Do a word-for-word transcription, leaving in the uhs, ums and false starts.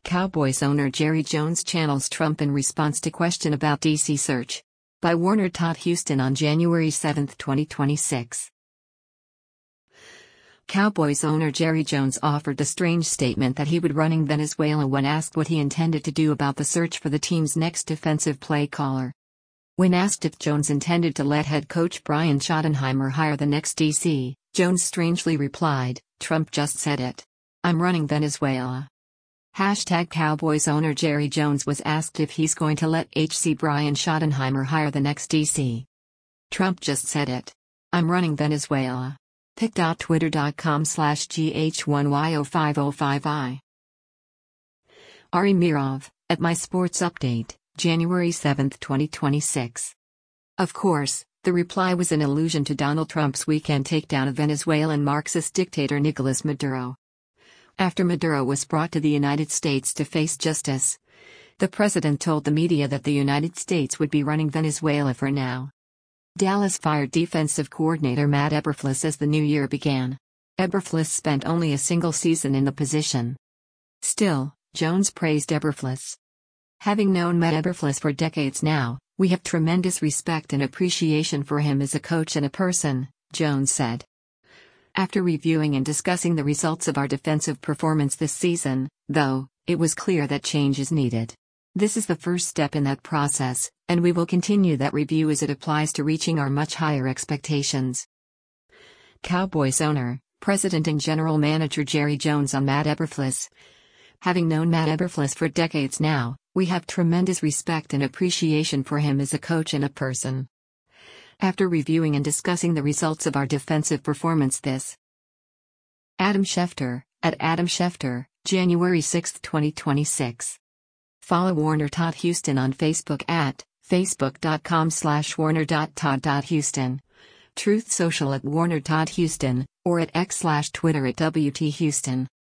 Cowboys owner Jerry Jones channels Trump in response to question about D C search. By Warner Todd Huston on January seventh, twenty twenty-six. Cowboys owner Jerry Jones offered the strange statement that he would running Venezuela when asked what he intended to do about the search for the team's next defensive play caller. When asked if Jones intended to let head coach Brian Schottenheimer hire the next D C, Jones strangely replied, "Trump just said it. I'm running Venezuela." Hashtag Cowboys owner Jerry Jones was asked if he's going to let H C Brian Schottenheimer hire the next D C. "Trump just said it. I'm running Venezuela." pic.twitter.com slash gh1y0505i. Ari Meirov, at My Sports Update, January seventh, twenty twenty-six. Of course, the reply was an allusion to Donald Trump's weekend takedown of Venezuelan Marxist dictator Nicolas Maduro. After Maduro was brought to the United States to face justice, the president told the media that the United States would be running Venezuela for now. Dallas fired defensive coordinator Matt Eberflus as the new year began. Eberflus spent only a single season in the position. Still, Jones praised Eberflus. "Having known Matt Eberflus for decades now, we have tremendous respect and appreciation for him as a coach and a person," Jones said. After reviewing and discussing the results of our defensive performance this season, though, it was clear that change is needed. This is the first step in that process, and we will continue that review as it applies to reaching our much higher expectations. Cowboys owner, president and general manager Jerry Jones on Matt Eberflus. "Having known Matt Eberflus for decades now, we have tremendous respect and appreciation for him as a coach and a person. After reviewing and discussing the results of our defensive performance this." Adam Schefter, at Adam Schefter, January sixth, twenty twenty-six. Follow Warner Todd Huston on Facebook at facebook.com slash warner.todd.huston. Truth Social at Warner Todd Huston, or at X slash Twitter at W T Huston.